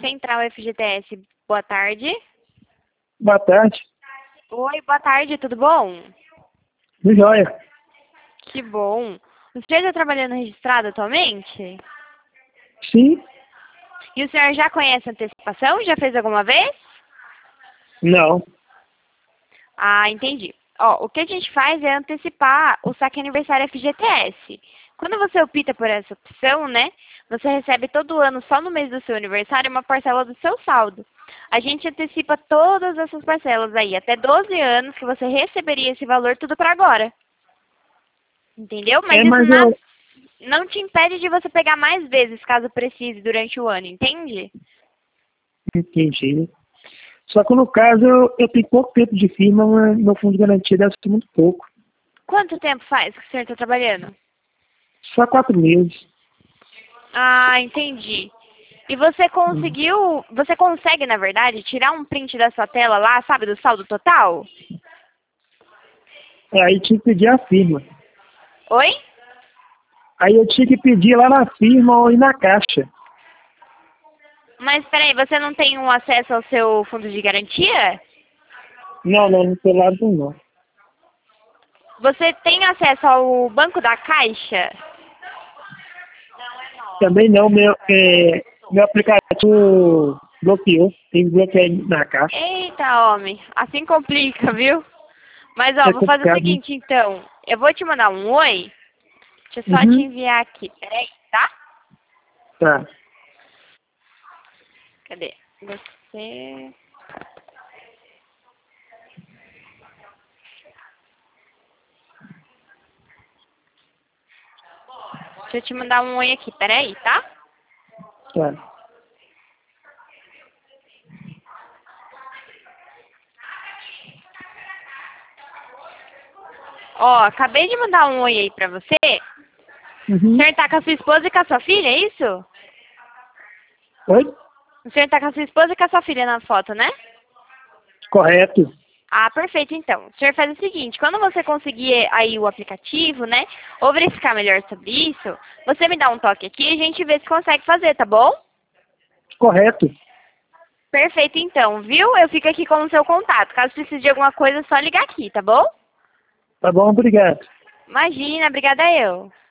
Central FGTS, boa tarde. Boa tarde. Oi, boa tarde, tudo bom? Tudo jóia. Que bom. O senhor está trabalhando registrado atualmente? Sim? E o senhor já conhece a antecipação? Já fez alguma vez? Não. Ah, entendi. Ó, o que a gente faz é antecipar o saque aniversário FGTS. Quando você opta por essa opção, né, você recebe todo ano, só no mês do seu aniversário, uma parcela do seu saldo. A gente antecipa todas essas parcelas aí, até 12 anos que você receberia esse valor tudo para agora. Entendeu? Mas isso Mas não te impede de você pegar mais vezes, caso precise, durante o ano, entende? entendi. Só que no caso eu tenho pouco tempo de firma, mas meu fundo de garantia deve ser muito pouco. Quanto tempo faz que o senhor está trabalhando? Só 4 meses. Ah, entendi. E você consegue, na verdade, tirar um print da sua tela lá, sabe, do saldo total? Aí tinha que pedir a firma. Oi? Aí eu tinha que pedir lá na firma ou ir na caixa. Mas peraí, você não tem um acesso ao seu fundo de garantia? Não, no celular não. Você tem acesso ao banco da Caixa? Também não, meu aplicativo bloqueou. Tem que bloquear na caixa. Eita, homem, assim complica, viu? Mas, ó, É vou fazer o complicado, né? seguinte, então. Eu vou te mandar um oi. Deixa eu só te Uhum. enviar aqui. Peraí, tá? Tá. Cadê? Você... Deixa eu te mandar um oi aqui, peraí, tá? Tá. Ó, acabei de mandar um oi aí pra você. O Uhum. senhor tá com a sua esposa e com a sua filha, é isso? Oi? O senhor tá com a sua esposa e com a sua filha na foto, né? Correto. Ah, perfeito, então. O senhor faz o seguinte, quando você conseguir aí o aplicativo, né, ou verificar melhor sobre isso, você me dá um toque aqui e a gente vê se consegue fazer, tá bom? Correto. Perfeito, então, viu? Eu fico aqui com o seu contato. Caso precise de alguma coisa, é só ligar aqui, tá bom? Tá bom, obrigado. Imagina, obrigada eu.